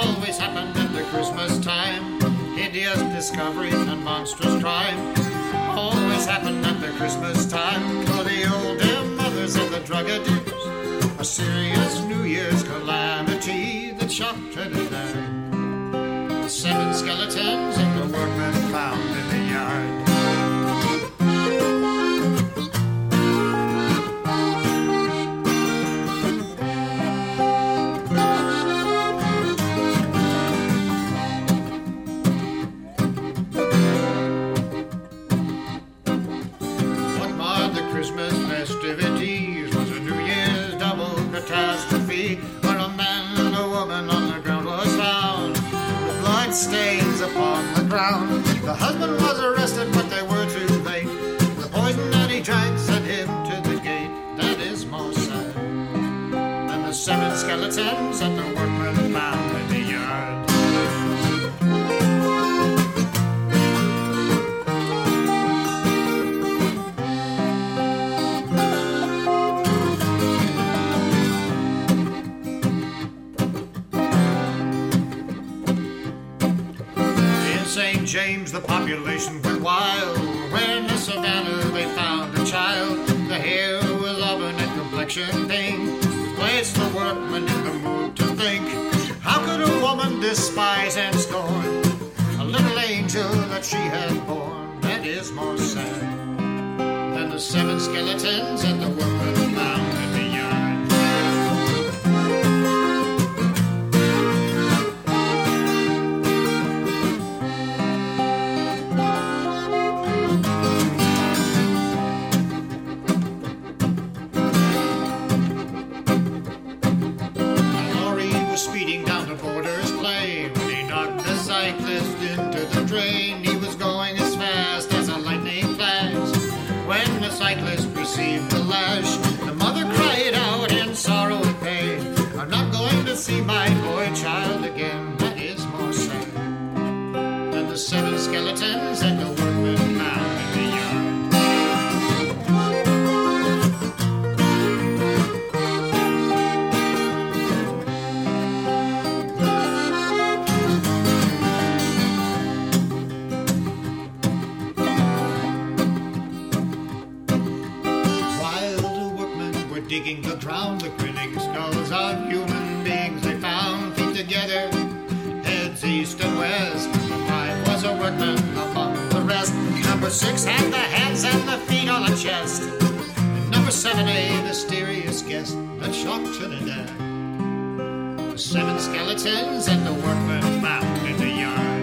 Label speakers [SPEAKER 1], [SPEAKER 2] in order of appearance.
[SPEAKER 1] always happened at the Christmas time. Hideous discoveries and monstrous crime always happened at the Christmas time. For the old dear mothers and the drug addicts, a serious New Year's calamity that shocked Trinidad. The 7 skeletons of the workmen found in the yard. What marred the Christmas festivities was a New Year's double catastrophe, where a man and a woman on the ground was found, with blood stains upon the ground. The husband was arrested, but they were too late. The poison that he drank sent him to the gate. That is more sad than the 7 skeletons that the workmen found in the yard. St. James, the population went wild. When in the savannah they found a child. The hair was auburn and complexion pink. Placed the workman in the mood to think. How could a woman despise and scorn a little angel that she had born? That is more sad than the 7 skeletons that the workman found in the yard. Speeding down the border's plain when he knocked the cyclist into the drain. He was going as fast as a lightning flash. When the cyclist received the lash, the mother cried out in sorrow and pain, I'm not going to see my boy child again. That is more sad than the 7 skeletons that the workmen found in the yard. Digging the ground, the grinning skulls of human beings they found, feet together, heads east and west. The 5 was a workman among the rest. Number 6 had the hands and the feet on the chest. And number 7, a mysterious guest that shocked Trinidad. The 7 skeletons that the workmen found in the yard.